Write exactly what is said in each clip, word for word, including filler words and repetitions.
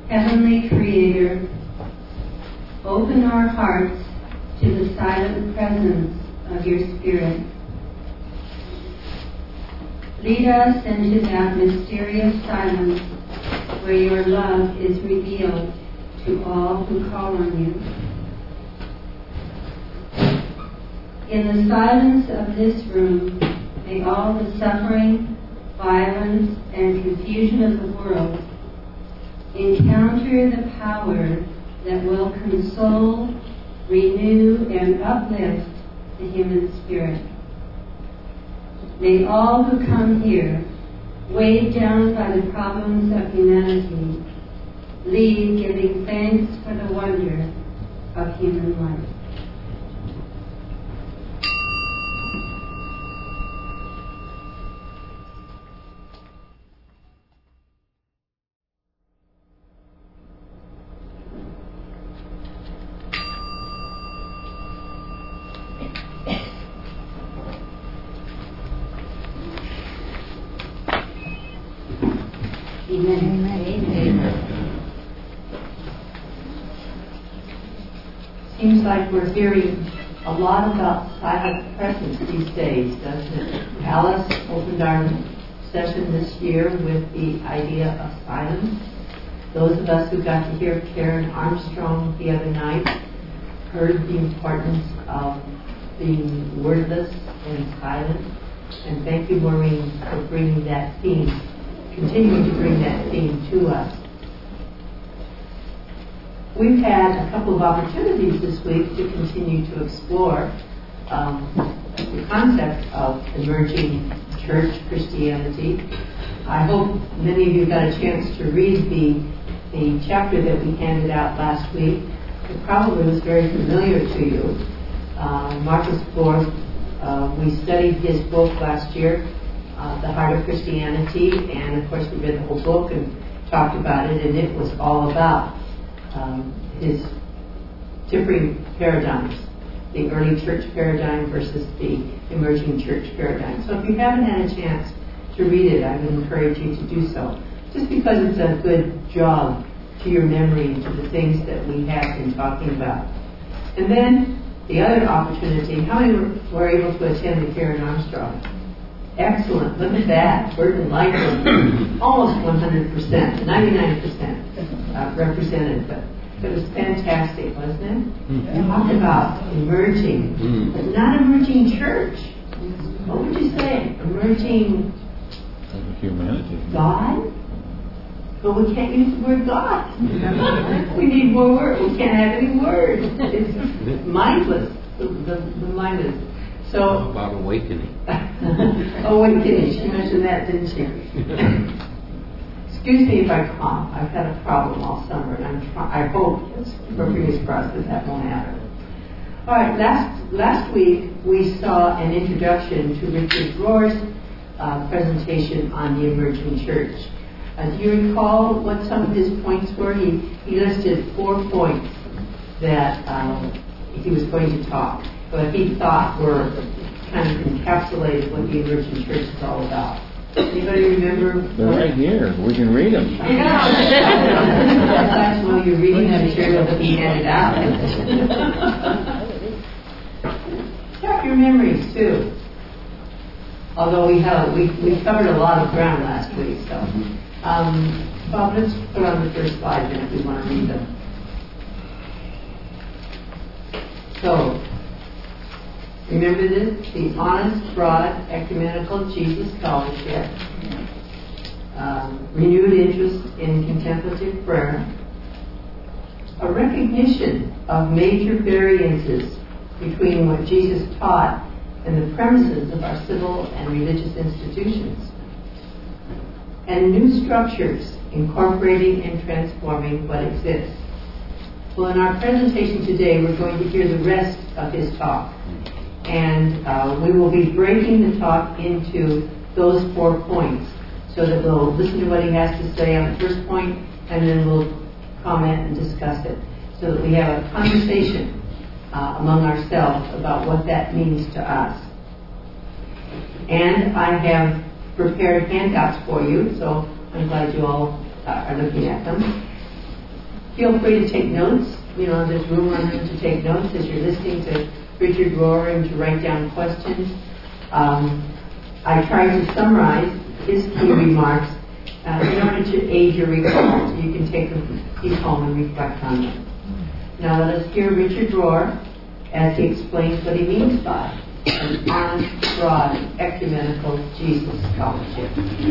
Heavenly Creator, open our hearts to the silent presence of your Spirit. Lead us into that mysterious silence where your love is revealed to all who call on you. In the silence of this room, may all the suffering, violence, and confusion of the world encounter the power that will console, renew, and uplift the human spirit. May all who come here, weighed down by the problems of humanity, leave giving thanks for the wonder of human life. Amen. Amen. Seems like we're hearing a lot about silent presence these days, doesn't it? Alice opened our session this year with the idea of silence. Those of us who got to hear Karen Armstrong the other night heard the importance of being wordless and silent. And thank you, Maureen, for bringing that theme, continuing to bring that theme to us. We've had a couple of opportunities this week to continue to explore um, the concept of emerging church Christianity. I hope many of you got a chance to read the, the chapter that we handed out last week. It probably was very familiar to you. Uh, Marcus Borg, uh, we studied his book last year, uh, The Heart of Christianity, and of course we read the whole book and talked about it, and it was all about Um, his differing paradigms, the early church paradigm versus the emerging church paradigm. So if you haven't had a chance to read it, I would encourage you to do so, just because it's a good jog to your memory and to the things that we have been talking about. And then the other opportunity, how many were, were able to attend the Karen Armstrong? Excellent, look at that, Burton Lightman, almost one hundred percent, ninety-nine percent uh, represented, but it was fantastic, wasn't it? Mm-hmm. Talk about emerging, mm-hmm. but not emerging church. What would you say? Emerging humanity. God? But we can't use the word God. We need more words. We can't have any words. It's mindless. The, the, the mind is. So, How about awakening? Awakening. She mentioned that, didn't she? Excuse me if I cough. I've had a problem all summer, and I'm try- I hope, for fingers crossed, that that won't happen. All right. Last last week we saw an introduction to Richard Rohr's uh, presentation on the emerging church. Uh, do you recall what some of his points were? He he listed four points that um, he was going to talk. But he thought were kind of encapsulated what the emerging church is all about. Anybody remember? They're right here. We can read them. I know. That's when you're reading the material that he handed out. Check your memories too. Although we have we we covered a lot of ground last week, so um, Bob, let's put on the first slide then if we want to read them. So. Remember this? The honest, broad, ecumenical Jesus scholarship, um, renewed interest in contemplative prayer, a recognition of major variances between what Jesus taught and the premises of our civil and religious institutions, and new structures incorporating and transforming what exists. Well, in our presentation today, we're going to hear the rest of his talk. And uh, we will be breaking the talk into those four points so that we'll listen to what he has to say on the first point, and then we'll comment and discuss it so that we have a conversation uh, among ourselves about what that means to us. And I have prepared handouts for you, so I'm glad you all uh, are looking at them. feel free to take notes. You know, there's room on room to take notes as you're listening to Richard Rohr and to write down questions. Um, I tried to summarize his key remarks uh, in order to aid your recall, so you can take these home and reflect on them. Now let us hear Richard Rohr as he explains what he means by an honest, broad, ecumenical Jesus scholarship.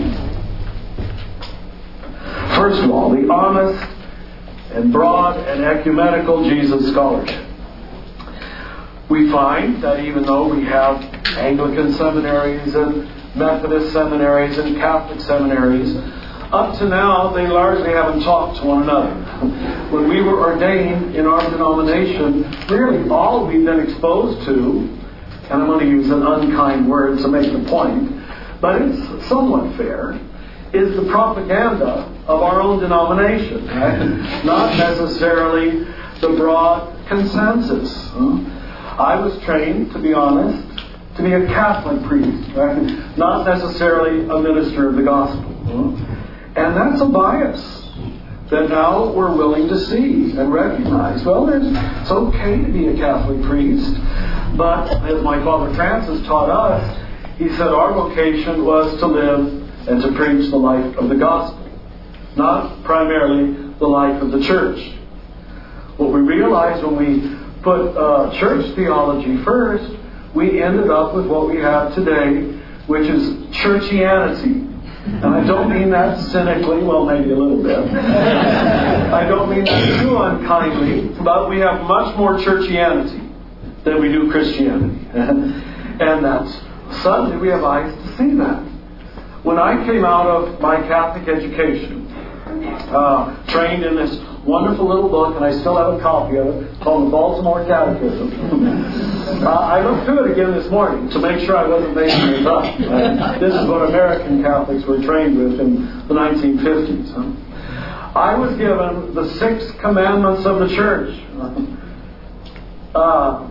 First of all, the honest and broad and ecumenical Jesus scholarship. We find that even though we have Anglican seminaries and Methodist seminaries and Catholic seminaries, up to now they largely haven't talked to one another. When we were ordained in our denomination, really all we've been exposed to, and I'm going to use an unkind word to make the point, but it's somewhat fair, is the propaganda of our own denomination, right? Not necessarily the broad consensus. Huh? I was trained, to be honest, to be a Catholic priest, right? Not necessarily a minister of the gospel. Huh? And that's a bias that now we're willing to see and recognize. Well, it's okay to be a Catholic priest, but as my Father Francis taught us, he said our vocation was to live and to preach the life of the gospel, not primarily the life of the church. What we realized when we put uh, church theology first, we ended up with what we have today, which is churchianity. And I don't mean that cynically, well, maybe a little bit. I don't mean that too unkindly, but we have much more churchianity than we do Christianity. And that's, suddenly we have eyes to see that. When I came out of my Catholic education, uh, trained in this wonderful little book, and I still have a copy of it, called the Baltimore Catechism. uh, I looked through it again this morning to make sure I wasn't making it up. Uh, this is what American Catholics were trained with in the nineteen fifties. Huh? I was given the six commandments of the church. Uh,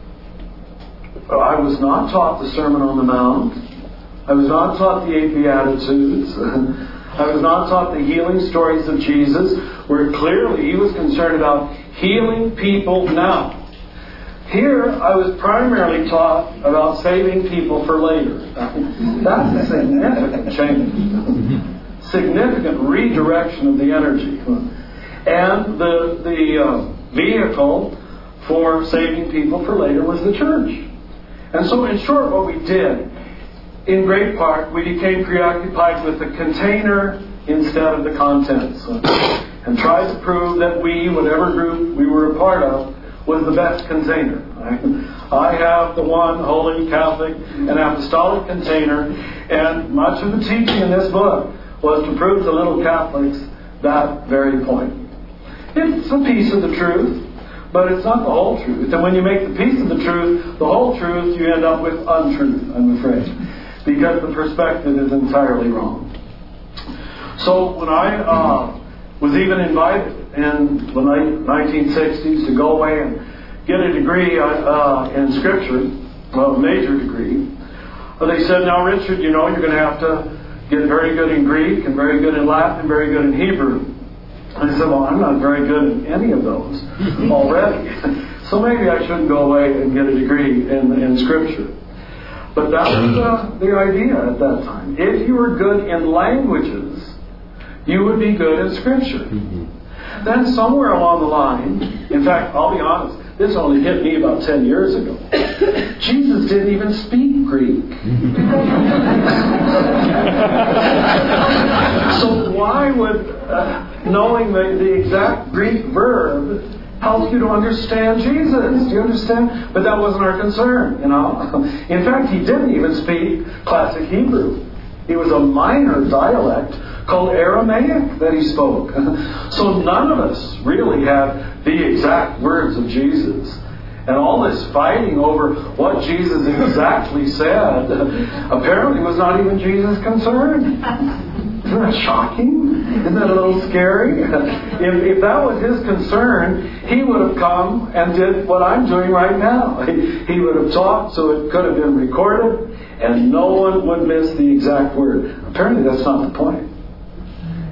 I was not taught the Sermon on the Mount. I was not taught the eight Beatitudes. I was not taught the healing stories of Jesus, where clearly he was concerned about healing people now. Here, I was primarily taught about saving people for later. That's a significant change. Significant redirection of the energy. And the, the uh, vehicle for saving people for later was the church. And so, in short, what we did, in great part, we became preoccupied with the container instead of the contents, and tried to prove that we, whatever group we were a part of, was the best container. I have the one holy Catholic and apostolic container, and much of the teaching in this book was to prove to little Catholics that very point. It's a piece of the truth, but it's not the whole truth. And when you make the piece of the truth the whole truth, you end up with untruth, I'm afraid, because the perspective is entirely wrong. So when I uh, was even invited in the nineteen sixties to go away and get a degree uh, in Scripture, well, a major degree, they said, now Richard, you know, you're going to have to get very good in Greek and very good in Latin and very good in Hebrew. I said, well, I'm not very good in any of those already. So maybe I shouldn't go away and get a degree in, in Scripture. But that was uh, the idea at that time. If you were good in languages, you would be good in Scripture. Mm-hmm. Then somewhere along the line, in fact, I'll be honest, this only hit me about ten years ago. Jesus didn't even speak Greek. So why would uh, knowing the, the exact Greek verb help you to understand Jesus? Do you understand? But that wasn't our concern, you know. In fact, he didn't even speak classic Hebrew. It was a minor dialect called Aramaic that he spoke. So none of us really had the exact words of Jesus. And all this fighting over what Jesus exactly said apparently was not even Jesus' concern. Isn't that shocking? Isn't that a little scary? If, if that was his concern, he would have come and did what I'm doing right now. He, he would have taught so it could have been recorded and no one would miss the exact word. Apparently that's not the point.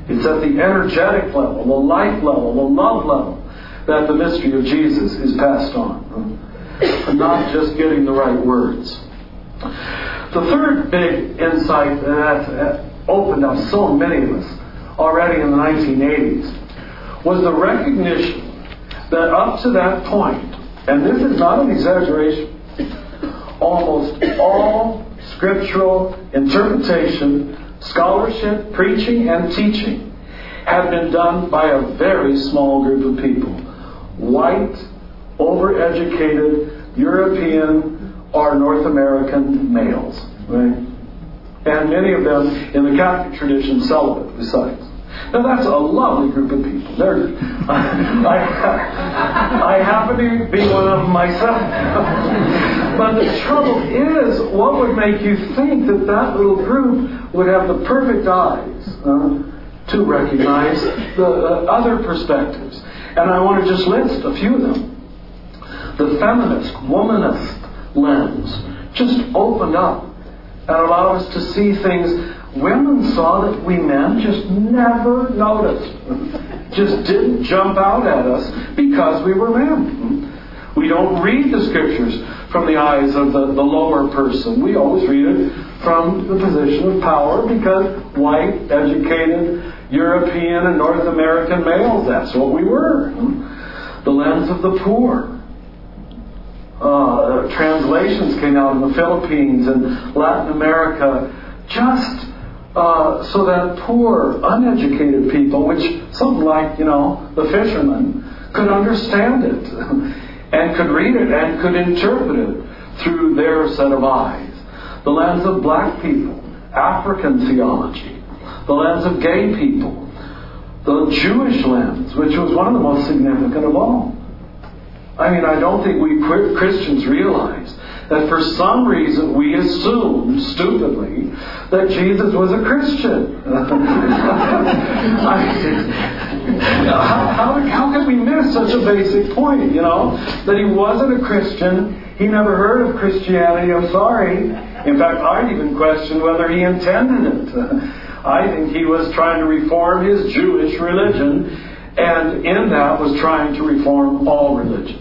It's at the energetic level, the life level, the love level, that the mystery of Jesus is passed on. Not just getting the right words. The third big insight that opened up so many of us already in the nineteen eighties was the recognition that up to that point, and this is not an exaggeration, almost all scriptural interpretation, scholarship, preaching, and teaching had been done by a very small group of people. White, overeducated, European, or North American males. Right? And many of them in the Catholic tradition celibate besides. Now that's a lovely group of people. They're, I, I happen to be one of them myself. But the trouble is, what would make you think that that little group would have the perfect eyes uh, to recognize the uh, other perspectives? And I want to just list a few of them. The feminist, womanist lens just opened up and allowed us to see things women saw that we men just never noticed. Just didn't jump out at us because we were men. We don't read the scriptures from the eyes of the, the lower person. We always read it from the position of power because white, educated, European and North American males, that's what we were. The lens of the poor. Uh, translations came out in the Philippines and Latin America just uh, so that poor, uneducated people, which something like, you know, the fishermen, could understand it and could read it and could interpret it through their set of eyes. The lens of black people, African theology. The lens of gay people. The Jewish lens, which was one of the most significant of all. I mean, I don't think we Christians realize that for some reason we assumed, stupidly, that Jesus was a Christian. I, how, how, how can we miss such a basic point, you know? That he wasn't a Christian. He never heard of Christianity. I'm sorry. In fact, I'd even question whether he intended it. I think he was trying to reform his Jewish religion, and in that was trying to reform all religion.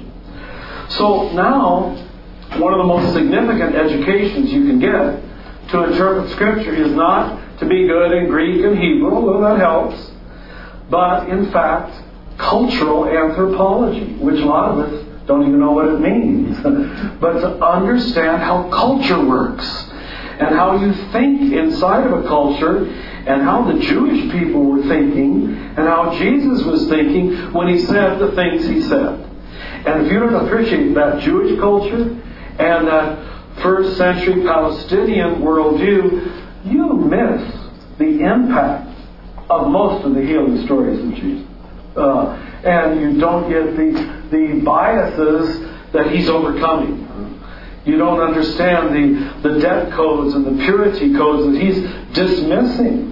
So now, one of the most significant educations you can get to interpret Scripture is not to be good in Greek and Hebrew, although that helps, but in fact, cultural anthropology, which a lot of us don't even know what it means, but to understand how culture works and how you think inside of a culture and how the Jewish people were thinking and how Jesus was thinking when he said the things he said. And if you don't appreciate that Jewish culture and that first century Palestinian worldview, you miss the impact of most of the healing stories of Jesus. Uh, and you don't get the, the biases that he's overcoming. You don't understand the, the debt codes and the purity codes that he's dismissing.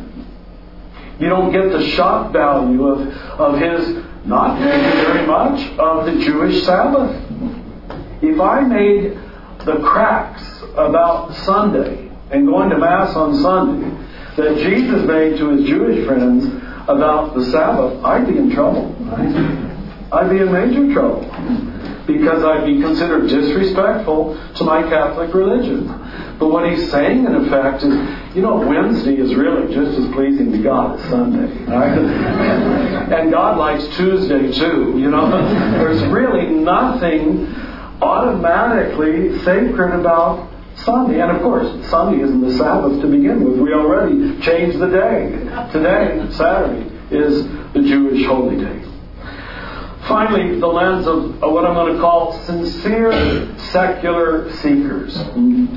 You don't get the shock value of, of his, not very much, of the Jewish Sabbath. If I made the cracks about Sunday and going to Mass on Sunday that Jesus made to his Jewish friends about the Sabbath, I'd be in trouble. Right? I'd be in major trouble. Because I'd be considered disrespectful to my Catholic religion. But what he's saying, in effect, is, you know, Wednesday is really just as pleasing to God as Sunday. Right? And God likes Tuesday too, you know. There's really nothing automatically sacred about Sunday. And of course, Sunday isn't the Sabbath to begin with. We already changed the day. Today, Saturday, is the Jewish holy day. Finally, the lens of what I'm going to call sincere secular seekers. And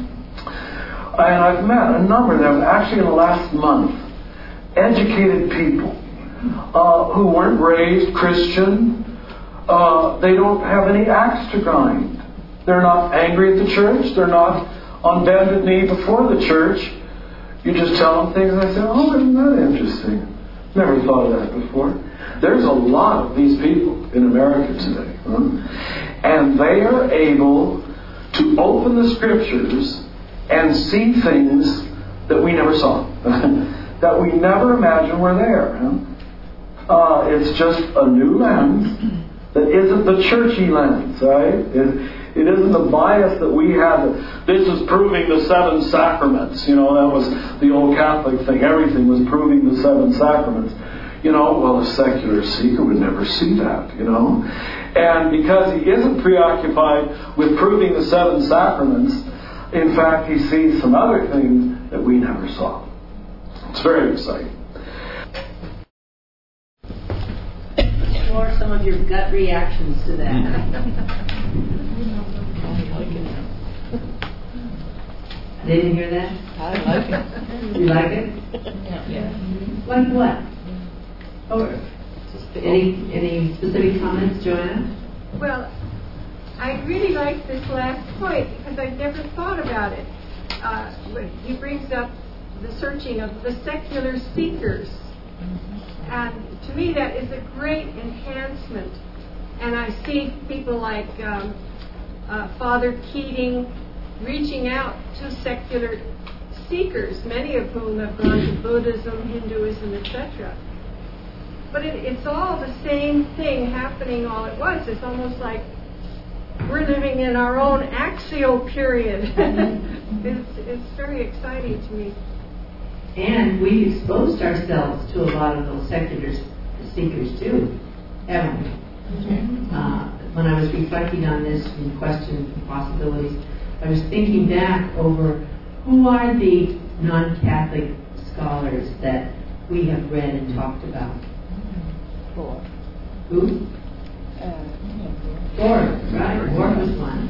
I've met a number of them, actually in the last month, educated people uh, who weren't raised Christian. Uh, they don't have any axe to grind. They're not angry at the church. They're not on bended knee before the church. You just tell them things and they say, oh, isn't that interesting? Never thought of that before. There's a lot of these people in America today. Huh? And they are able to open the Scriptures and see things that we never saw. that we never imagined were there. Huh? Uh, it's just a new lens that isn't the churchy lens, right? It, it isn't the bias that we have. This is proving the seven sacraments. You know, that was the old Catholic thing. Everything was proving the seven sacraments. You know, well, a secular seeker would never see that, you know. And because he isn't preoccupied with proving the seven sacraments, in fact, he sees some other things that we never saw. It's very exciting. What are some of your gut reactions to that? I didn't hear that? I like it. You like it? Yeah. Like what? Oh, any any specific comments, Joanna? Well, I really like this last point because I've never thought about it. Uh, when he brings up the searching of the secular seekers. And to me, that is a great enhancement. And I see people like um, uh, Father Keating reaching out to secular seekers, many of whom have gone to Buddhism, Hinduism, et cetera. But it, it's all the same thing happening all at once. It's almost like we're living in our own axial period. it's, it's very exciting to me. And we've exposed ourselves to a lot of those secular seekers too, haven't we? Mm-hmm. Uh, when I was reflecting on this and questions and possibilities, I was thinking back over who are the non-Catholic scholars that we have read and talked about. Four. Who? Uh, Four, right? Four was one.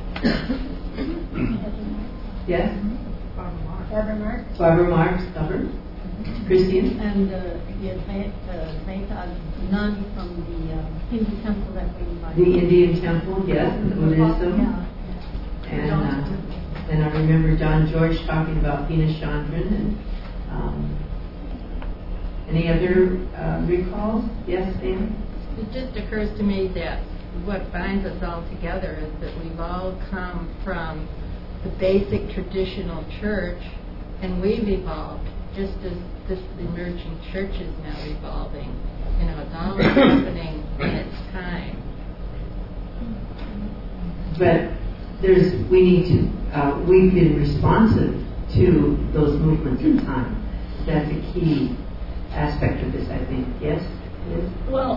Yes? Barbara Marx. Barbara Marx covered. Christian? And uh, yes, uh, Mehta, nun from the uh, Hindu temple that we invited. The Indian temple, yes, and Buddhism. Yeah. And, uh, and I remember John George talking about Pina Chandran. And um, any other uh, recalls? Yes, Anne? It just occurs to me that what binds us all together is that we've all come from the basic traditional church, and we've evolved just as this emerging church is now evolving. You know, it's all happening in its time. But there's, we need to, uh, we've been responsive to those movements in time. That's a key aspect of this, I think. Yes? Yes? Well,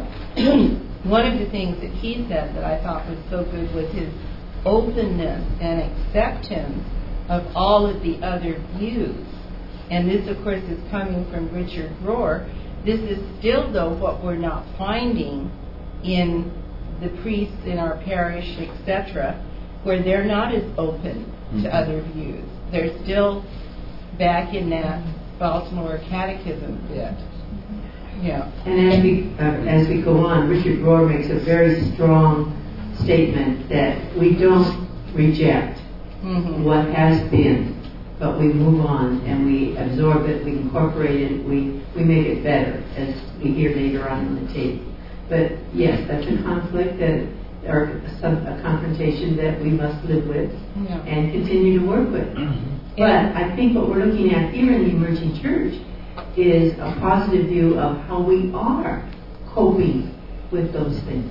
one of the things that he said that I thought was so good was his openness and acceptance of all of the other views. And this, of course, is coming from Richard Rohr. This is still, though, what we're not finding in the priests in our parish, et cetera, where they're not as open mm-hmm. to other views. They're still back in that Baltimore Catechism bit. Yeah. And as we, uh, as we go on, Richard Rohr makes a very strong statement that we don't reject mm-hmm. what has been, but we move on and we absorb it, we incorporate it, we, we make it better, as we hear later on in the tape. But yes, that's a conflict that, or some, a confrontation that we must live with yeah. and continue to work with. Mm-hmm. But I think what we're looking at here in the emerging church is a positive view of how we are coping with those things.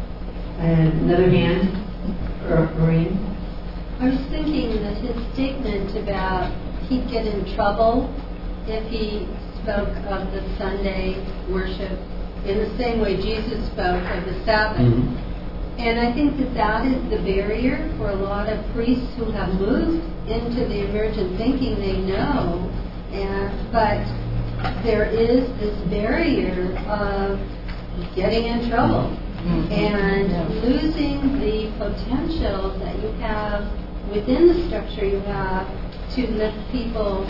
And another hand, or Maureen? I was thinking that his statement about he'd get in trouble if he spoke of the Sunday worship in the same way Jesus spoke of the Sabbath. Mm-hmm. And I think that that is the barrier for a lot of priests who have moved into the emergent thinking they know, and but there is this barrier of getting in trouble mm-hmm. and yeah. losing the potential that you have within the structure you have to lift people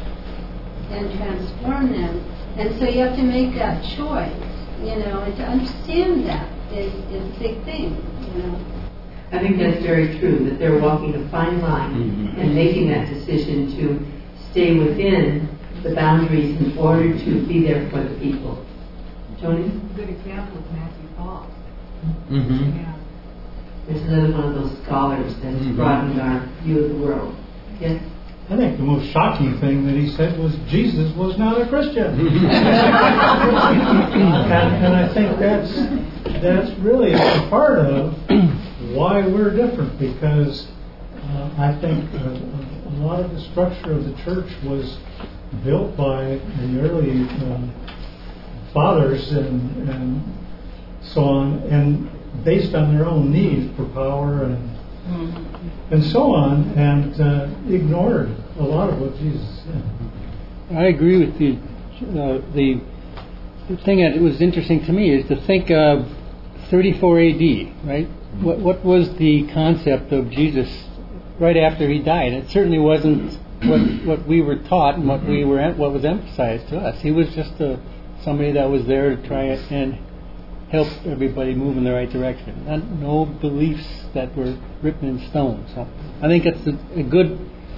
and transform them. And so you have to make that choice, you know, and to understand that is, is a big thing, you know. I think that's very true, that they're walking a fine line mm-hmm. and making that decision to stay within the boundaries in order to be there for the people. Tony? A good example is Matthew Fox. Mm-hmm. Yeah. There's another one of those scholars that's mm-hmm. broadened our view of the world. Yes? I think the most shocking thing that he said was Jesus was not a Christian. and, and I think that's that's really a part of why we're different, because uh, I think a, a lot of the structure of the church was built by the early um, fathers and, and so on, and based on their own need for power and and so on, and uh, ignored a lot of what Jesus said. I agree with you. Uh, the, the thing that was interesting to me is to think of thirty-four A D, right? What what was the concept of Jesus right after he died? It certainly wasn't what what we were taught and what we were what was emphasized to us. He was just a, somebody that was there to try and help everybody move in the right direction. Not, no beliefs that were written in stone. So I think it's a, a good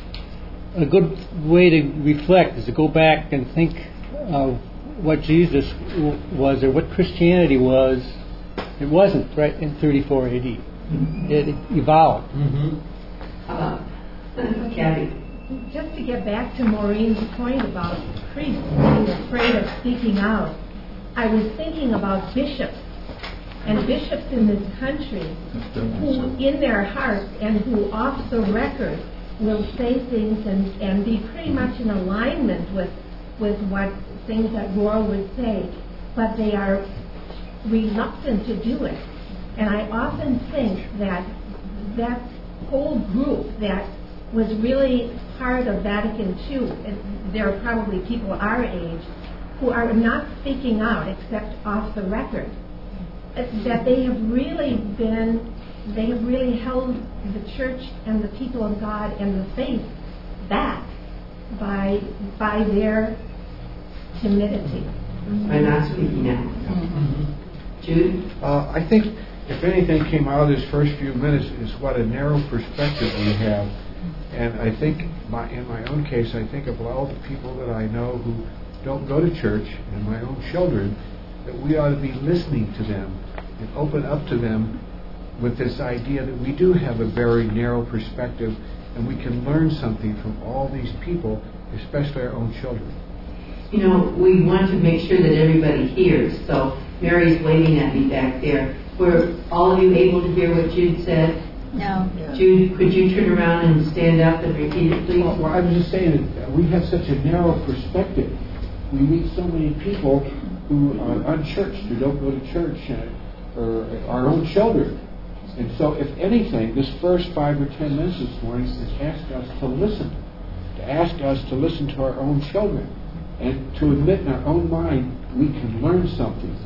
a good way to reflect is to go back and think of what Jesus w- was or what Christianity was. It wasn't right in thirty-four A D. It, it evolved. Mm-hmm. Uh, Kathy. Just to get back to Maureen's point about priests being afraid of speaking out, I was thinking about bishops and bishops in this country who in their hearts and who off the record will say things and, and be pretty much in alignment with with what things that Rohr would say, but they are reluctant to do it. And I often think that that whole group that was really part of Vatican two, and there are probably people our age who are not speaking out except off the record, that they have really been, they have really held the church and the people of God and the faith back by by their timidity. By not speaking out. Mm-hmm. Jude? Uh, I think if anything came out of this first few minutes is what a narrow perspective we have. And I think my, in my own case, I think of all the people that I know who don't go to church and my own children, that we ought to be listening to them and open up to them with this idea that we do have a very narrow perspective and we can learn something from all these people, especially our own children. You know, we want to make sure that everybody hears. So Mary's waving at me back there. Were all of you able to hear what Jude said? No. Jude, could you turn around and stand up and repeat it, please? Well, I was just saying that we have such a narrow perspective. We meet so many people who are unchurched, who don't go to church, uh, or our own children. And so, if anything, this first five or ten minutes this morning has asked us to listen, to ask us to listen to our own children, and to admit in our own mind we can learn something.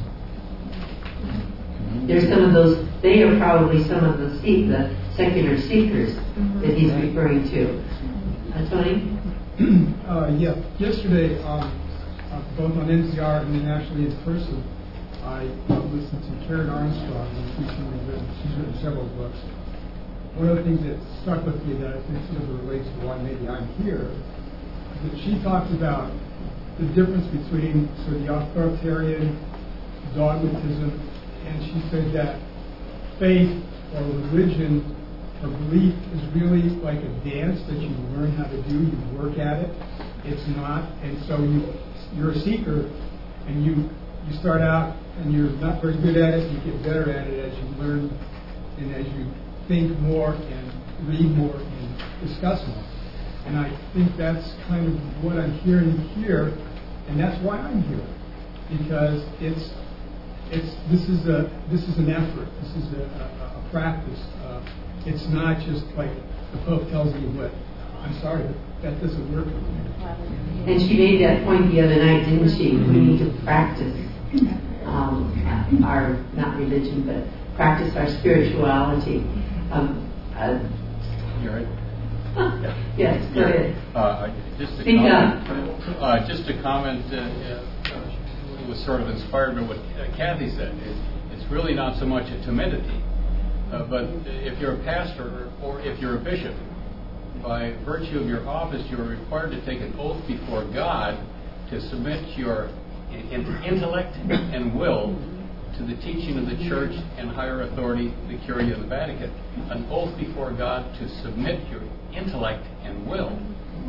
There's some of those, they are probably some of the, seek, the secular seekers mm-hmm. that he's referring to. Uh, Tony? uh, yeah, yesterday, um, uh, both on N P R and then actually in person, I uh, listened to Karen Armstrong, who's recently written, she's written several books. One of the things that stuck with me that I think sort of relates to why maybe I'm here, is that she talks about the difference between sort of the authoritarian dogmatism, and she said that faith or religion or belief is really like a dance that you learn how to do, you work at it. It's not, and so you, you're a seeker, and you you start out and you're not very good at it, you get better at it as you learn and as you think more and read more and discuss more. And I think that's kind of what I'm hearing here, and that's why I'm here, because it's it's this is a this is an effort, this is a, a, a practice. Uh, it's not just like the Pope tells me what. I'm sorry, that doesn't work for me. And she made that point the other night, didn't she? We need to practice um, our, not religion, but practice our spirituality. Um, uh, You're right. Yes, go ahead. Uh, just to Speak comment, up. Uh, just to comment, uh, uh, it was sort of inspired by what uh, Kathy said. It, it's really not so much a timidity, uh, but if you're a pastor or, or if you're a bishop, by virtue of your office, you are required to take an oath before God to submit your intellect and will to the teaching of the church and higher authority, the Curia of the Vatican. An oath before God to submit your intellect and will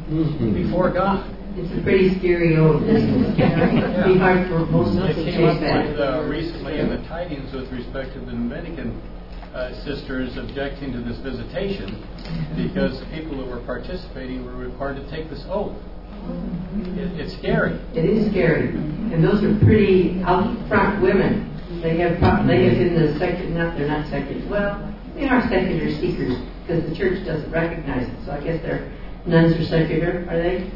before God. It's a pretty scary old distance. It'd be hard for most of us to It came up chase that. with, uh, recently in the tidings with respect to the Dominican uh, sisters objecting to this visitation because the people who were participating were required to take this oath. It, it's scary. It is scary. And those are pretty out front women. They have pro- they have been the secular, not, they're not secular, well, they are secular seekers because the church doesn't recognize it. So I guess they're nuns are secular, are they?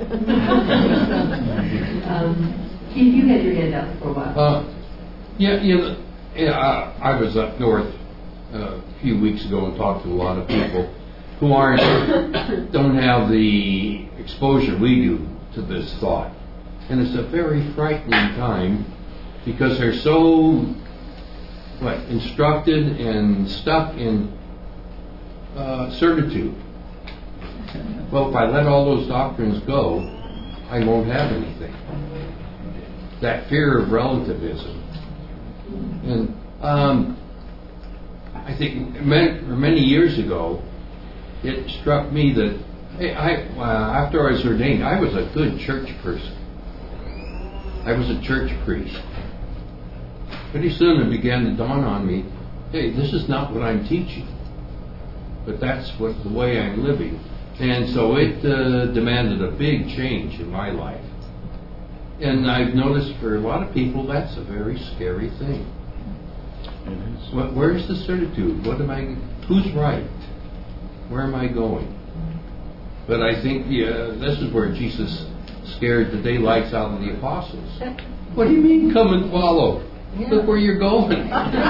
um, Keith, you had your hand up for a while. Uh, yeah, you know, yeah, I, I was up north uh, a few weeks ago and talked to a lot of people who aren't, don't have the exposure we do to this thought. And it's a very frightening time because they're so what, instructed and stuck in uh, certitude. Well, if I let all those doctrines go, I won't have anything. That fear of relativism. And um, I think many, many years ago, it struck me that hey, I, uh, after I was ordained, I was a good church person. I was a church priest. Pretty soon it began to dawn on me, hey, this is not what I'm teaching, but that's what the way I'm living. And so it uh, demanded a big change in my life. And I've noticed for a lot of people that's a very scary thing. What, where's the certitude? What am I? Who's right? Where am I going? But I think yeah, this is where Jesus scared the daylights out of the apostles. What do you mean, come and follow? Yeah. Look where you're going.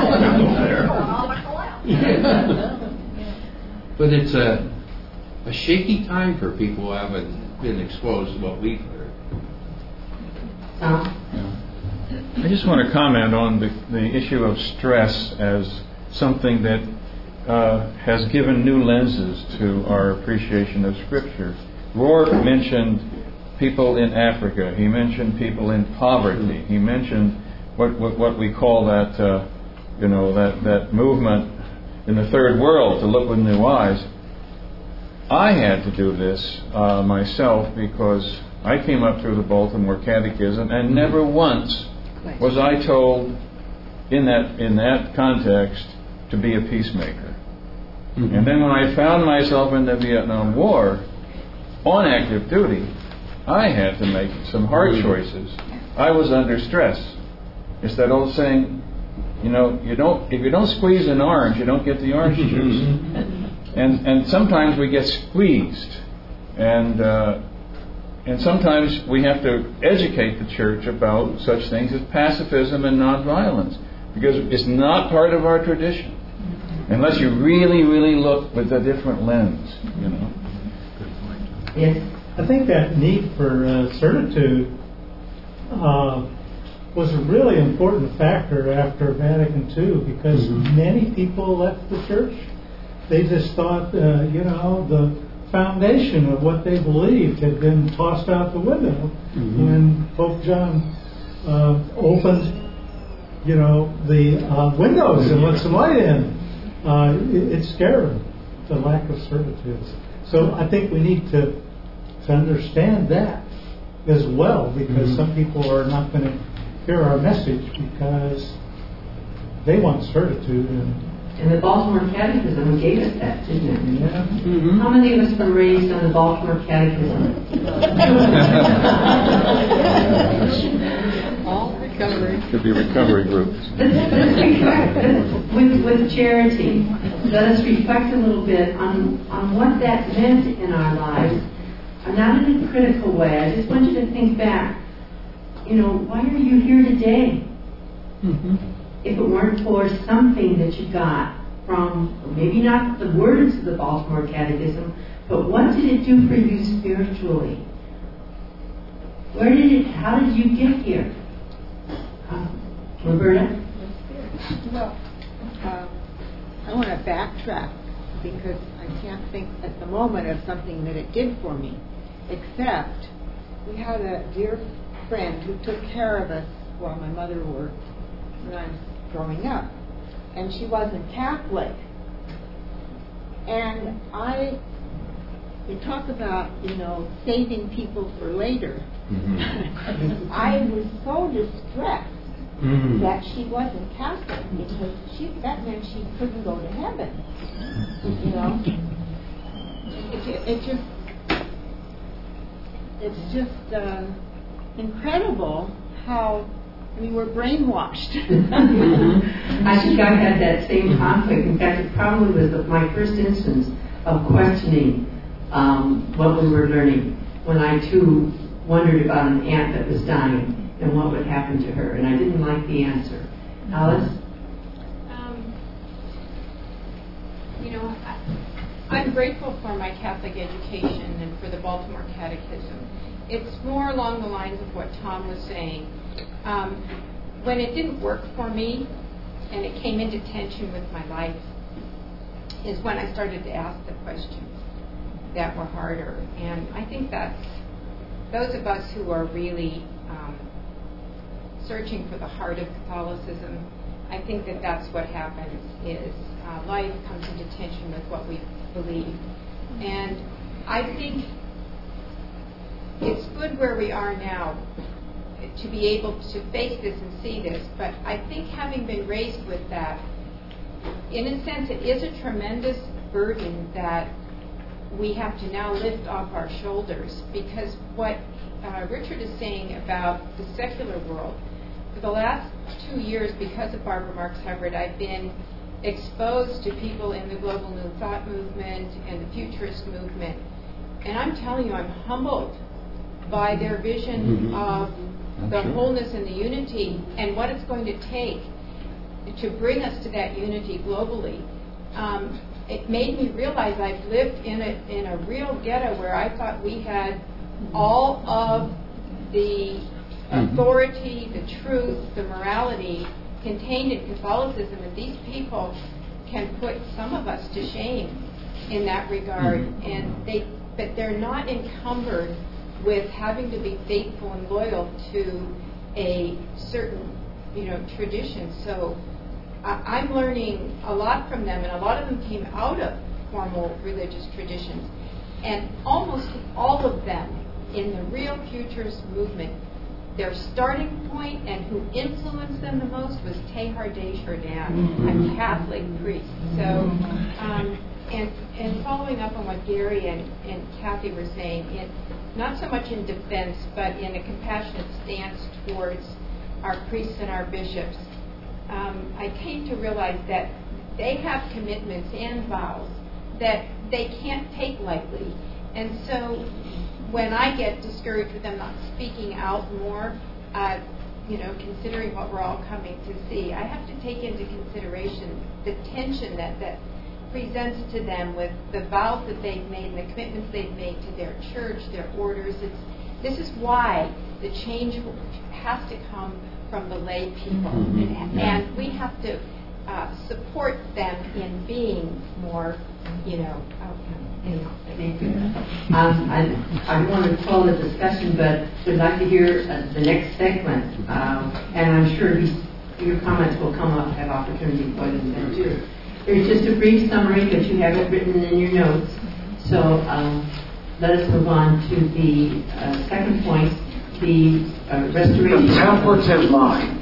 But it's a a shaky time for people who haven't been exposed to what we've heard. I just want to comment on the, the issue of stress as something that uh, has given new lenses to our appreciation of Scripture. Rohr mentioned people in Africa. He mentioned people in poverty. He mentioned what what, what we call that, uh, you know, that, that movement in the third world to look with new eyes. I had to do this uh, myself because I came up through the Baltimore Catechism and never once was I told in that in that context to be a peacemaker. Mm-hmm. And then when I found myself in the Vietnam War on active duty, I had to make some hard choices. I was under stress. It's that old saying, you know, you don't if you don't squeeze an orange, you don't get the orange juice. And and sometimes we get squeezed, and uh, and sometimes we have to educate the church about such things as pacifism and nonviolence, because it's not part of our tradition, unless you really, really look with a different lens, you know. Yes. I think that need for uh, certitude uh, was a really important factor after Vatican Two, because mm-hmm. many people left the church. They just thought, uh, you know, the foundation of what they believed had been tossed out the window mm-hmm. when Pope John uh, opened, you know, the uh, windows and let some light in. Uh, it, it scared them, the lack of certitude. So I think we need to to understand that as well, because mm-hmm. some people are not going to hear our message because they want certitude. And And the Baltimore Catechism gave us that, didn't it? Yeah. Mm-hmm. How many of us were raised on the Baltimore Catechism? All recovery. Could be recovery groups. Let's, let's reflect with, with charity. Let us reflect a little bit on, on what that meant in our lives. I'm not in a critical way. I just want you to think back. You know, why are you here today? Mm-hmm. If it weren't for something that you got from, maybe not the words of the Baltimore Catechism, but what did it do for you spiritually? Where did it, how did you get here? Uh, Roberta? Well, uh, I want to backtrack because I can't think at the moment of something that it did for me, except we had a dear friend who took care of us while my mother worked when I was growing up, and she wasn't Catholic, and I you talk about, you know, saving people for later. Mm-hmm. I was so distressed Mm. that she wasn't Catholic because she that meant she couldn't go to heaven. You know, it, it, it just it's just uh, incredible how we were brainwashed. I think I had that same conflict. In fact, it probably was my first instance of questioning um, what we were learning when I too wondered about an aunt that was dying and what would happen to her, and I didn't like the answer. Alice? Um, you know, I, I'm grateful for my Catholic education and for the Baltimore Catechism. It's more along the lines of what Tom was saying. Um, when it didn't work for me and it came into tension with my life is when I started to ask the questions that were harder. And I think that's those of us who are really um, searching for the heart of Catholicism, I think that that's what happens is uh, life comes into tension with what we believe. And I think it's good where we are now to be able to face this and see this, but I think having been raised with that, in a sense it is a tremendous burden that we have to now lift off our shoulders, because what uh, Richard is saying about the secular world, for the last two years, because of Barbara Marx Hubbard, I've been exposed to people in the global New Thought movement and the futurist movement, and I'm telling you, I'm humbled by their vision mm-hmm. of the sure. wholeness and the unity and what it's going to take to bring us to that unity globally. Um, it made me realize I've lived in a in a real ghetto where I thought we had all of the authority, the truth, the morality contained in Catholicism, and these people can put some of us to shame in that regard. Mm-hmm. And they, but they're not encumbered with having to be faithful and loyal to a certain, you know, tradition. So I, I'm learning a lot from them, and a lot of them came out of formal religious traditions. And almost all of them in the real futurist movement, their starting point and who influenced them the most was Teilhard de Chardin, mm-hmm. a Catholic priest. So, um, and and following up on what Gary and, and Kathy were saying, in, not so much in defense, but in a compassionate stance towards our priests and our bishops, um, I came to realize that they have commitments and vows that they can't take lightly. And so when I get discouraged with them not speaking out more, uh, you know, considering what we're all coming to see, I have to take into consideration the tension that, that presents to them with the vows that they've made and the commitments they've made to their church, their orders. It's, this is why the change has to come from the lay people. Mm-hmm. And, and we have to uh, support them in being more, you know, okay. Thank you. Um, I, I want to close the discussion, but would like to hear uh, the next segment. Um, and I'm sure he's, your comments will come up, have opportunity for them then too. There's just a brief summary, but you have it written in your notes. So um, let us move on to the uh, second point, the uh, restoration. Contemplative mind.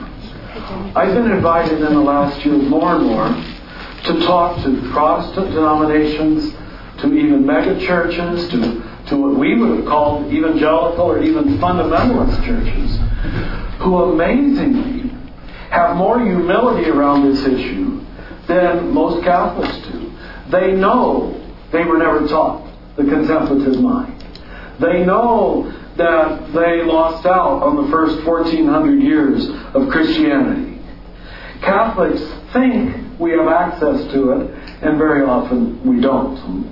I've been invited in the last year more and more to talk to Protestant denominations, to even mega churches, to, to what we would have called evangelical or even fundamentalist churches, who amazingly have more humility around this issue than most Catholics do. They know they were never taught the contemplative mind. They know that they lost out on the first fourteen hundred years of Christianity. Catholics think we have access to it, and very often we don't.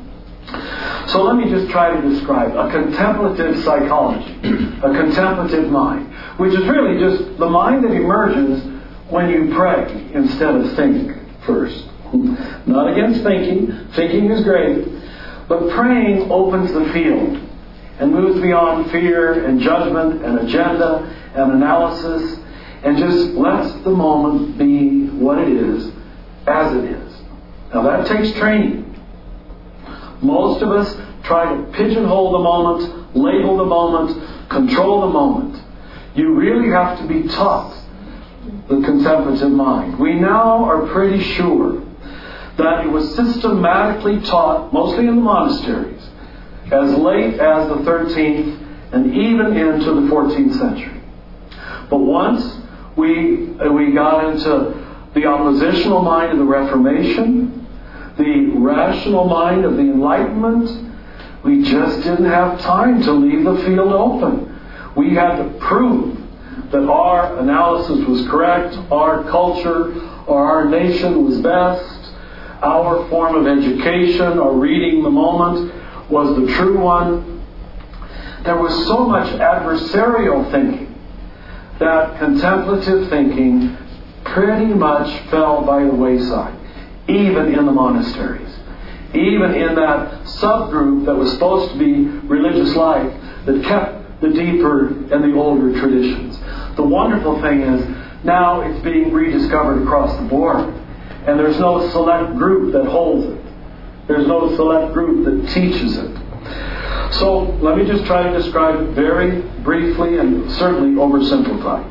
So let me just try to describe a contemplative psychology, a contemplative mind, which is really just the mind that emerges when you pray instead of think first. Not against thinking. Thinking is great. But praying opens the field and moves beyond fear and judgment and agenda and analysis and just lets the moment be what it is as it is. Now that takes training. Most of us try to pigeonhole the moment, label the moment, control the moment. You really have to be taught the contemplative mind. We now are pretty sure that it was systematically taught, mostly in the monasteries, as late as the thirteenth and even into the fourteenth century. But once we we got into the oppositional mind of the Reformation, the rational mind of the Enlightenment, we just didn't have time to leave the field open. We had to prove that our analysis was correct, our culture or our nation was best, our form of education or reading the moment was the true one. There was so much adversarial thinking that contemplative thinking pretty much fell by the wayside, even in the monasteries, even in that subgroup that was supposed to be religious life that kept the deeper and the older traditions. The wonderful thing is now it's being rediscovered across the board, and there's no select group that holds it. There's no select group that teaches it. So let me just try to describe it very briefly and certainly oversimplified.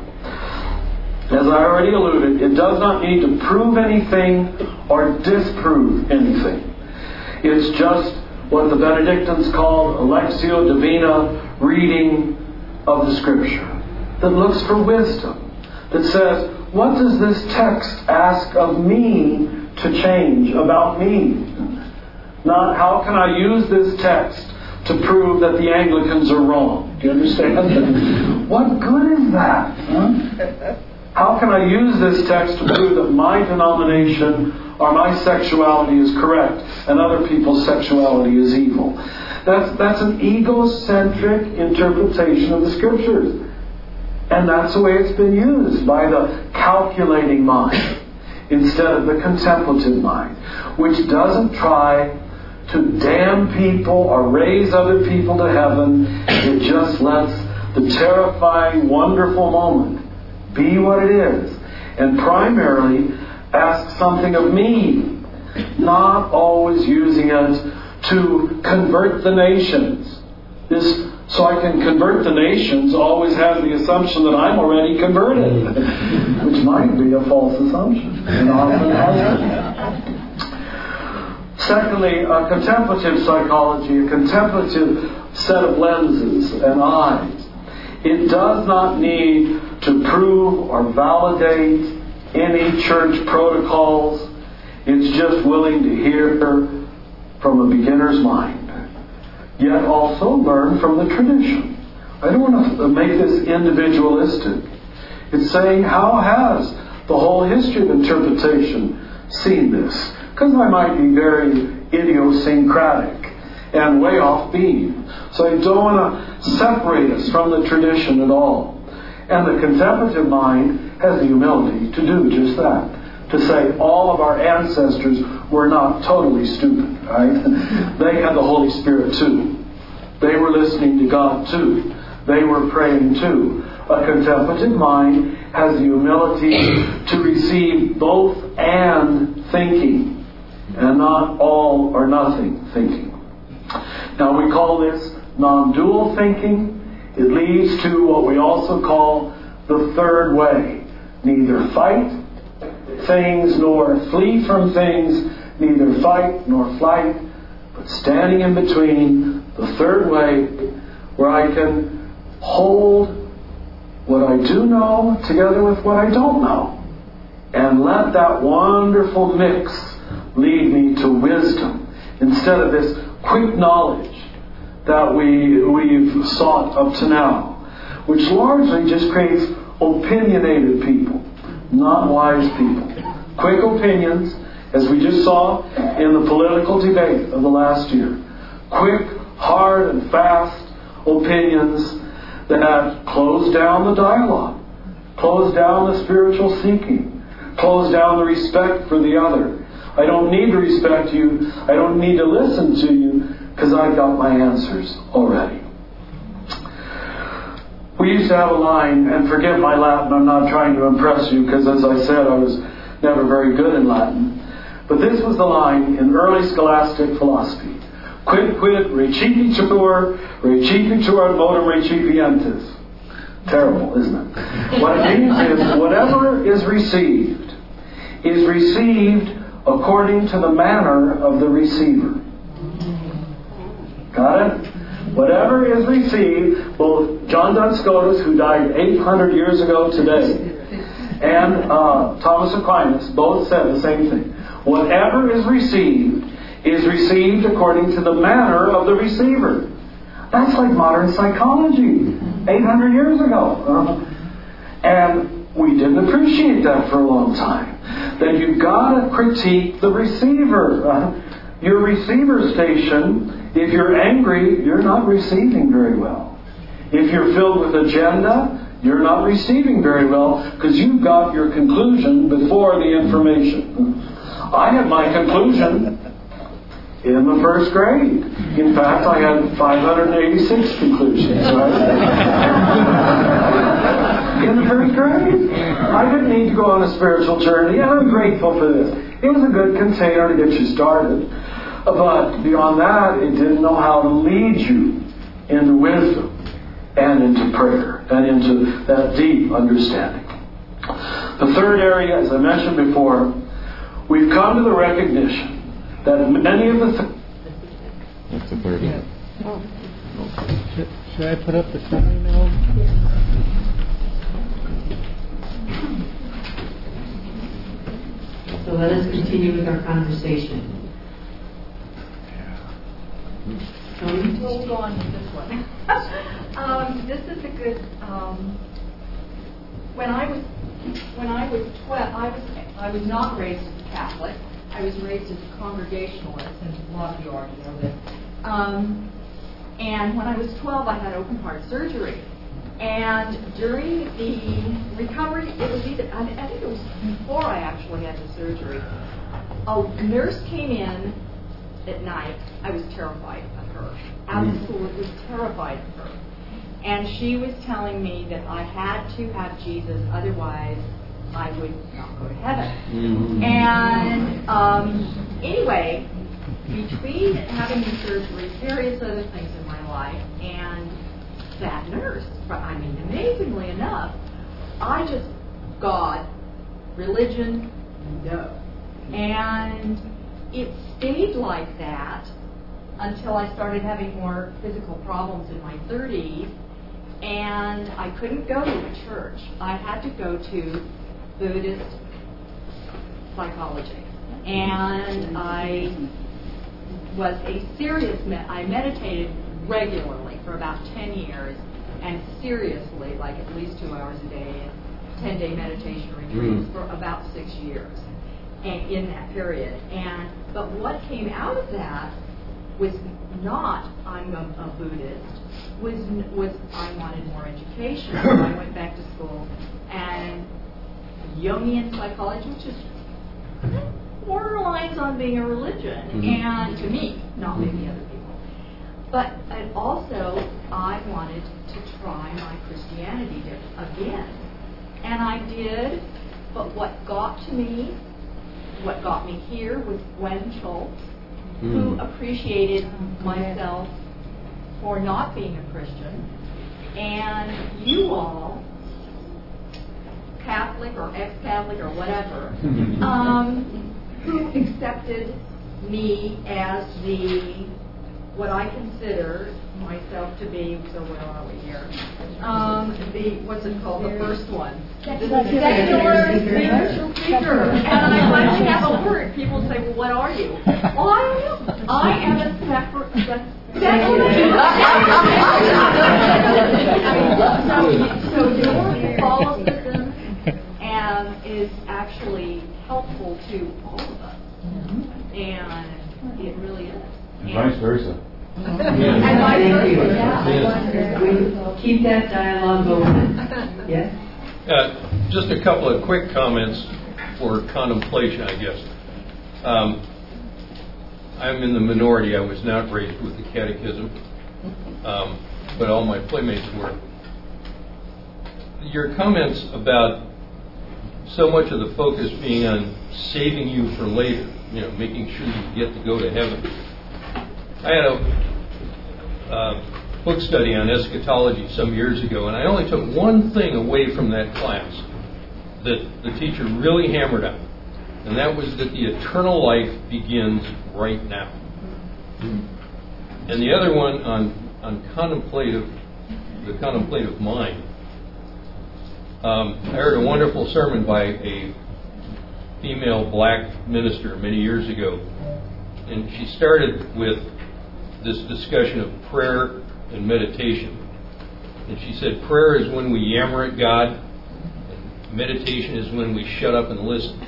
As I already alluded, it does not need to prove anything or disprove anything. It's just what the Benedictines called a Lectio Divina, reading of the Scripture, that looks for wisdom, that says, what does this text ask of me to change about me? Not how can I use this text to prove that the Anglicans are wrong. Do you understand? What good is that? Huh? How can I use this text to prove that my denomination or my sexuality is correct and other people's sexuality is evil? That's, that's an egocentric interpretation of the Scriptures. And that's the way it's been used by the calculating mind instead of the contemplative mind, which doesn't try to damn people or raise other people to heaven. It just lets the terrifying, wonderful moment be what it is, and primarily ask something of me, not always using it to convert the nations. This, so I can convert the nations, always has the assumption that I'm already converted, which might be a false assumption, and often has been. Secondly, a contemplative psychology, a contemplative set of lenses and eyes. It does not need to prove or validate any church protocols. It's just willing to hear from a beginner's mind, yet also learn from the tradition. I don't want to make this individualistic. It's saying, how has the whole history of interpretation seen this? Because I might be very idiosyncratic and way off beam. So I don't want to separate us from the tradition at all. And the contemplative mind has the humility to do just that. To say all of our ancestors were not totally stupid, right? They had the Holy Spirit too. They were listening to God too. They were praying too. A contemplative mind has the humility to receive both and thinking, and not all or nothing thinking. Now we call this non-dual thinking. It leads to what we also call the third way. Neither fight things nor flee from things, neither fight nor flight, but standing in between, the third way, where I can hold what I do know together with what I don't know, and let that wonderful mix lead me to wisdom instead of this quick knowledge that we, we've sought up to now, which largely just creates opinionated people, not wise people. Quick opinions, as we just saw in the political debate of the last year. Quick, hard, and fast opinions that close down the dialogue, close down the spiritual seeking, close down the respect for the other. I don't need to respect you. I don't need to listen to you because I've got my answers already. We used to have a line, and forgive my Latin, I'm not trying to impress you because, as I said, I was never very good in Latin. But this was the line in early scholastic philosophy. Quid quid recipitur, recipitur modum recipientis. Terrible, isn't it? What it means is whatever is received is received according to the manner of the receiver. Got it? Whatever is received, both John Duns Scotus, who died eight hundred years ago today, and uh, Thomas Aquinas both said the same thing. Whatever is received is received according to the manner of the receiver. That's like modern psychology, eight hundred years ago. Uh, and we didn't appreciate that for a long time. That you've got to critique the receiver. Uh, your receiver station, if you're angry, you're not receiving very well. If you're filled with agenda, you're not receiving very well because you've got your conclusion before the information. I had my conclusion in the first grade. In fact, I had five hundred eighty-six conclusions, right? In the first grade. I didn't need to go on a spiritual journey, and I'm grateful for this. It was a good container to get you started. But beyond that, it didn't know how to lead you into wisdom and into prayer and into that deep understanding. The third area, as I mentioned before, we've come to the recognition that many of the... Th- That's the third one. Oh. Should, should I put up the summary now? So let us continue with our conversation. Tony? We'll go on with this one. um, this is a good. Um, when I was when I was twelve, I was I was not raised as a Catholic. I was raised as a Congregationalist, and a lot of you already know this. Um, and when I was twelve, I had open heart surgery. And during the recovery, it was either I, I think it was before I actually had the surgery. A nurse came in at night. I was terrified of her. Out of school, was terrified of her. And she was telling me that I had to have Jesus, otherwise I would not go to heaven. Mm-hmm. And um, anyway, between having the surgery, various other things in my life, and that nurse, I mean, amazingly enough, I just, God, religion, no. And it stayed like that until I started having more physical problems in my thirties, and I couldn't go to a church. I had to go to Buddhist psychology. And I was a serious, med- I meditated regularly for about ten years, and seriously, like at least two hours a day, and ten-day meditation retreats mm. for about six years. And in that period. And but what came out of that was not I'm a, a Buddhist, was was I wanted more education. So I went back to school, and Jungian psychology, which is borderlines on being a religion, mm-hmm. and to me, not maybe other people. But and also, I wanted to try my Christianity again, and I did. But what got to me, what got me here, was Gwen Schultz, mm. who appreciated myself for not being a Christian, and you all, Catholic or ex-Catholic or whatever, um, who accepted me as the, what I consider myself to be, so where are we here? Um, the, what's it called, the first one? The secular spiritual seeker. And I finally have a word. People say, well, what are you? Well, I don't know. I am a separate, secular. so, so your Catholicism and is actually helpful to all of us. And it really is. And vice versa. And vice versa. Yeah. We keep that dialogue going. Yes? Uh, just a couple of quick comments for contemplation, I guess. Um, I'm in the minority. I was not raised with the catechism, um, but all my playmates were. Your comments about so much of the focus being on saving you for later, you know, making sure you get to go to heaven. I had a uh, book study on eschatology some years ago, and I only took one thing away from that class that the teacher really hammered on, and that was that the eternal life begins right now. And the other one on, on contemplative, the contemplative mind. Um, I heard a wonderful sermon by a female black minister many years ago, and she started with this discussion of prayer and meditation. And she said, prayer is when we yammer at God, and meditation is when we shut up and listen.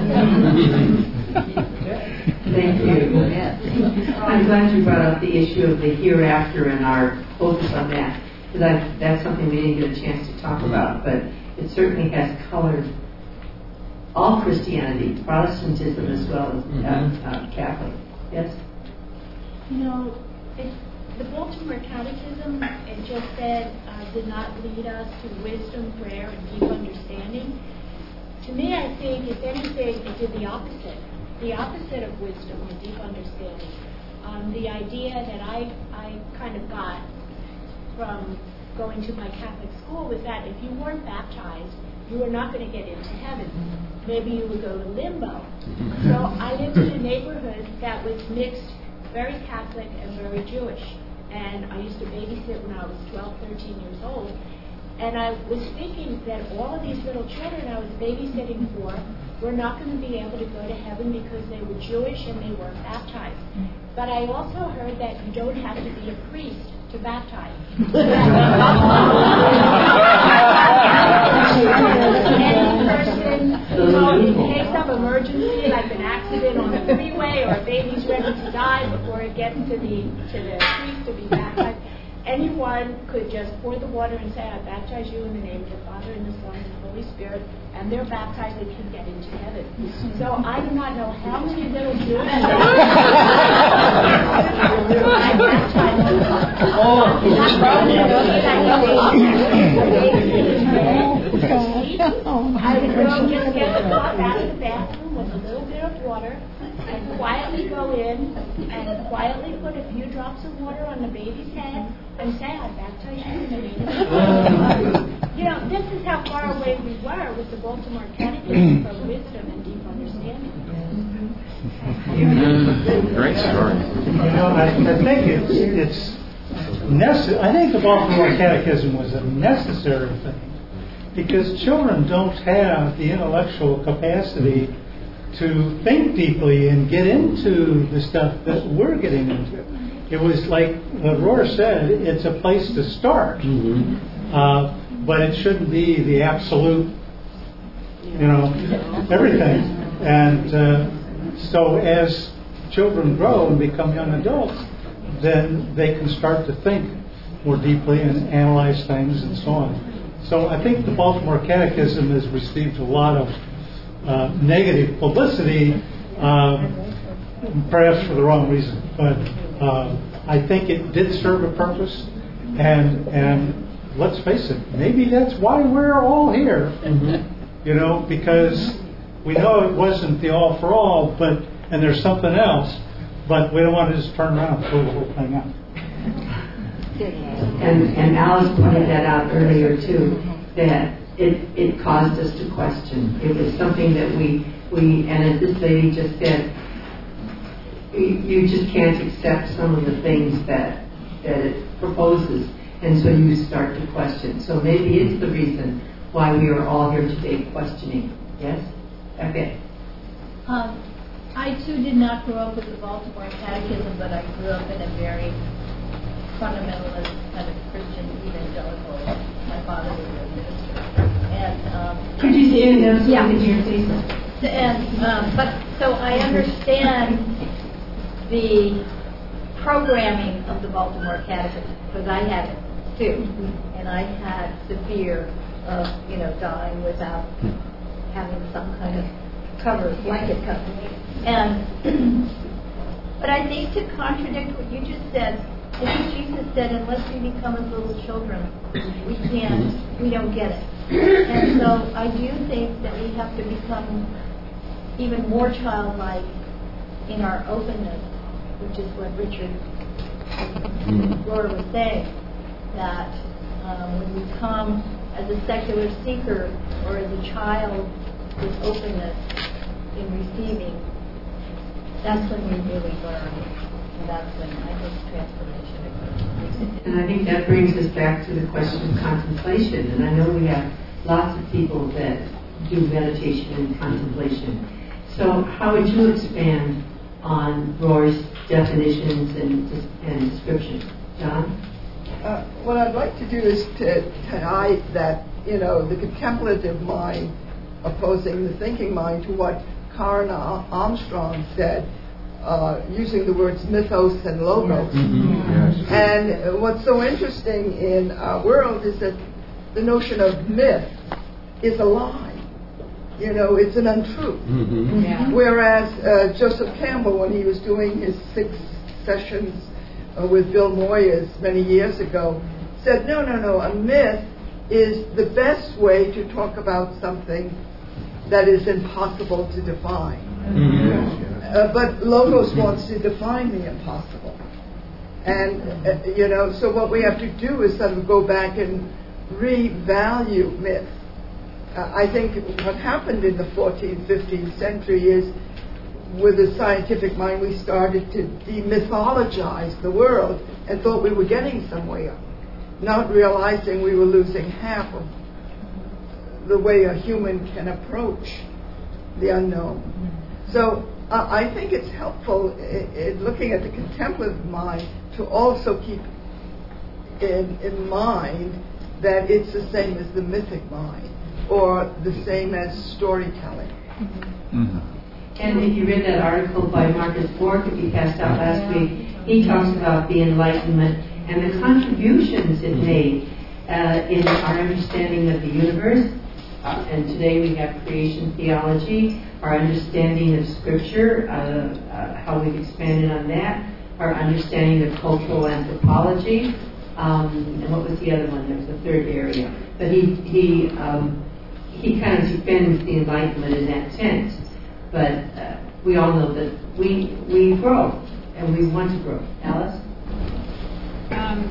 Thank you. I'm glad you brought up the issue of the hereafter and our focus on that, because that's something we didn't get a chance to talk about, but it certainly has colored all Christianity, Protestantism as well as uh, uh, Catholic. Yes? You know, it, the Baltimore Catechism, it just said, uh, did not lead us to wisdom, prayer, and deep understanding. To me, I think, if anything, it did the opposite. The opposite of wisdom and deep understanding. Um, the idea that I, I kind of got from going to my Catholic school was that if you weren't baptized, you were not going to get into heaven. Maybe you would go to limbo. So I lived in a neighborhood that was mixed, very Catholic and very Jewish. And I used to babysit when I was twelve, thirteen years old. And I was thinking that all of these little children I was babysitting for were not going to be able to go to heaven because they were Jewish and they weren't baptized. But I also heard that you don't have to be a priest to baptize. Any person, you know, in case of emergency, like an accident on the freeway or a baby's ready to die before it gets to the to the priest to be baptized, anyone could just pour the water and say, I baptize you in the name of the Father and the Son and the Holy Spirit, and they're baptized and can get into heaven. So I do not know how many little Jews I baptized. I would go just get the cup out of the bathroom with a little bit of water and quietly go in and quietly put a few drops of water on the baby's head and say, I baptize you in the name of the Lord. You know, this is how far away we were with the Baltimore Catechism from wisdom and deep understanding. Great story. You know, I, I think it's, it's necessary. I think the Baltimore Catechism was a necessary thing because children don't have the intellectual capacity to think deeply and get into the stuff that we're getting into. It was like what Roar said, it's a place to start. Mm-hmm. Uh, but it shouldn't be the absolute, you know, everything. And uh, so as children grow and become young adults, then they can start to think more deeply and analyze things and so on. So I think the Baltimore Catechism has received a lot of uh, negative publicity, um, perhaps for the wrong reason. But uh, I think it did serve a purpose, and and let's face it, maybe that's why we're all here. Mm-hmm. You know, because we know it wasn't the all for all, but and there's something else, but we don't want to just turn around and throw the whole thing out. And, and Alice pointed that out earlier too, that it, it caused us to question. It was something that we, we and as this lady just said, you, you just can't accept some of the things that, that it proposes, and so you start to question. So maybe it's the reason why we are all here today questioning. Yes? Okay. Um, I too did not grow up with the Baltimore Catechism, but I grew up in a very fundamentalist kind of Christian evangelical. My father was a minister, and um, could you say that? Yeah. Please? And um, but so I understand the programming of the Baltimore Catechism because I had it too, and I had the fear of you know dying without having some kind of cover, blanket cover, and but I think to contradict what you just said. I think Jesus said, unless we become as little children, we can't, we don't get it. And so I do think that we have to become even more childlike in our openness, which is what Richard Laura was saying, that um, when you come as a secular seeker or as a child with openness in receiving, that's when we really learn. And that's when I think transformation occurs. And I think that brings us back to the question of contemplation. And I know we have lots of people that do meditation and contemplation. So how would you expand on Rohr's definitions and, and descriptions? John? Uh, what I'd like to do is to tie that, you know, the contemplative mind opposing the thinking mind to what Karen Armstrong said, uh, using the words mythos and logos. Mm-hmm. Yes. And what's so interesting in our world is that the notion of myth is a lie. You know, it's an untruth. Mm-hmm. Yeah. Whereas uh, Joseph Campbell, when he was doing his six sessions uh, with Bill Moyers many years ago, said, no, no, no, a myth is the best way to talk about something that is impossible to define. Mm-hmm. Uh, but Logos wants to define the impossible. And, uh, you know, so what we have to do is sort of go back and revalue myth. Uh, I think what happened in the fourteenth, fifteenth century is, with the scientific mind, we started to demythologize the world and thought we were getting somewhere, not realizing we were losing half of the way a human can approach the unknown. So uh, I think it's helpful in, in looking at the contemplative mind to also keep in, in mind that it's the same as the mythic mind, or the same as storytelling. Mm-hmm. And if you read that article by Marcus Borg that we passed out last week, he talks about the Enlightenment and the contributions it made uh, in our understanding of the universe. Uh, and today we have creation theology, our understanding of Scripture, uh, uh, how we've expanded on that, our understanding of cultural anthropology, um, and what was the other one? There was a third area. But he he um, he kind of defends the Enlightenment in that sense. But uh, we all know that we we grow, and we want to grow. Alice? Um,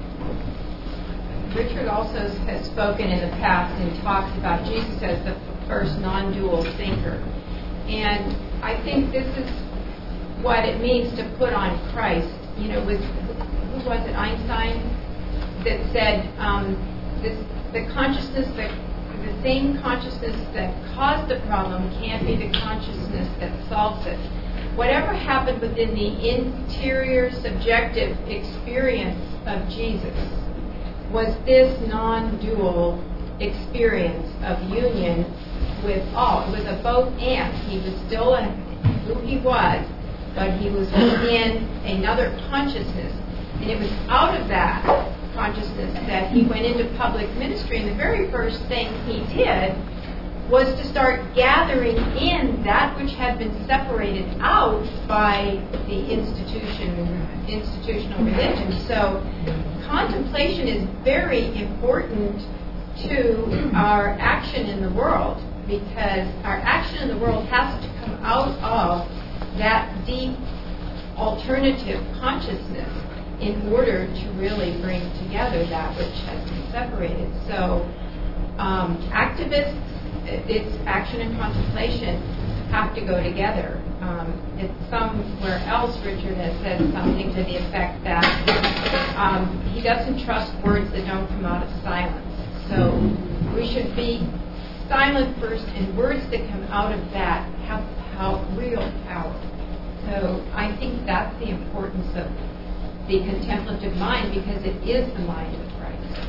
Richard also has spoken in the past and talks about Jesus as the first non-dual thinker. And I think this is what it means to put on Christ. You know, with, who was it, Einstein, that said um, this, the consciousness that the same consciousness that caused the problem can't be the consciousness that solves it. Whatever happened within the interior subjective experience of Jesus was this non-dual experience of union with all. It was a both and. He was still a, who he was, but he was within another consciousness. And it was out of that consciousness that he went into public ministry, and the very first thing he did was to start gathering in that which had been separated out by the institution, institutional religion. So contemplation is very important to our action in the world, because our action in the world has to come out of that deep alternative consciousness in order to really bring together that which has been separated. So um, activists, it's action and contemplation have to go together. Um, it's somewhere else Richard has said something to the effect that um, he doesn't trust words that don't come out of silence. So we should be silent first, and words that come out of that have, have real power. So I think that's the importance of the contemplative mind, because it is the mind of Christ.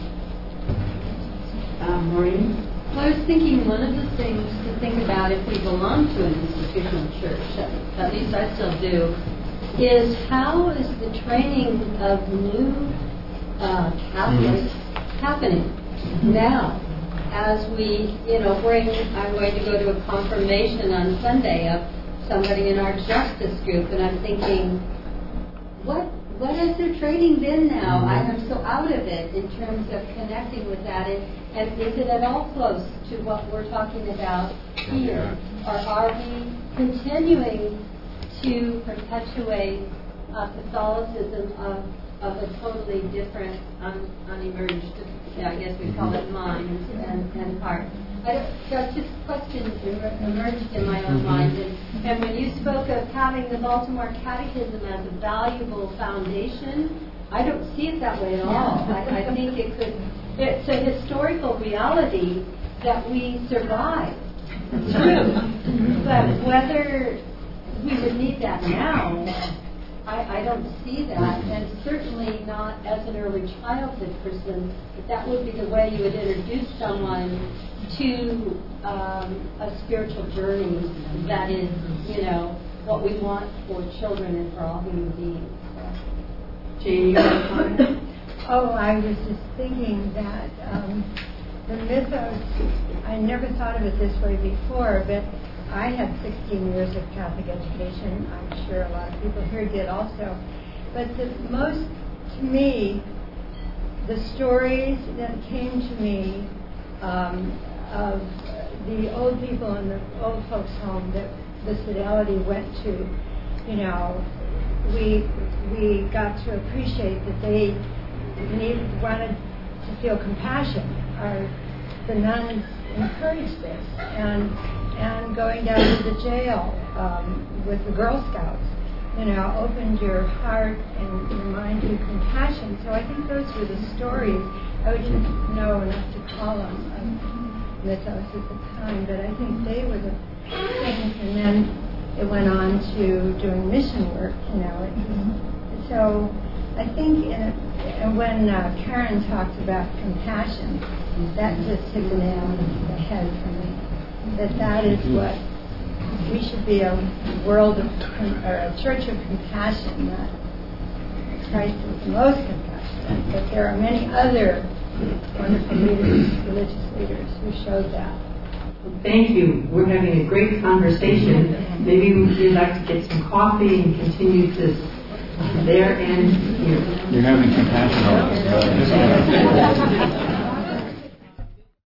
Um, Maureen? Well, I was thinking one of the things to think about if we belong to an institutional church, at least I still do, is how is the training of new uh, Catholics mm-hmm. happening now? As we, you know, bring, I'm going to go to a confirmation on Sunday of somebody in our justice group, and I'm thinking, what what has their training been now? I am so out of it in terms of connecting with that, and, and is it at all close to what we're talking about here? Or are we continuing to perpetuate uh, Catholicism of, of a totally different, un, unemerged, yeah, I guess we call it mind and, and heart. I don't, that's just a question emerged in my own mind. And, and when you spoke of having the Baltimore Catechism as a valuable foundation, I don't see it that way at all. I, I think it could, it's a historical reality that we survived through. But whether we would need that now, I, I don't see that, and certainly not as an early childhood person, that that would be the way you would introduce someone to um, a spiritual journey that is, you know, what we want for children and for all human beings. Jane, you have a comment? Oh, I was just thinking that um, the mythos, I never thought of it this way before, but I had sixteen years of Catholic education. I'm sure a lot of people here did also. But the most, to me, the stories that came to me um, of the old people in the old folks' home that the Fidelity went to, you know, we we got to appreciate that they need, wanted to feel compassion. Our, the nuns encouraged this, and and going down to the jail um, with the Girl Scouts, you know, opened your heart and your mind to compassion. So I think those were the stories. I wouldn't know enough to call them um, mythos at the time, but I think they were the things. And then it went on to doing mission work, you know. It, so I think in a, and when uh, Karen talked about compassion, that just hit the nail on the head for me. That that is what we should be, a world of, or a church of compassion. That Christ is the most compassionate, but there are many other wonderful leaders, religious leaders, who showed that. Well, thank you. We're having a great conversation. Maybe you'd like to get some coffee and continue this there and here. You're having compassion on us.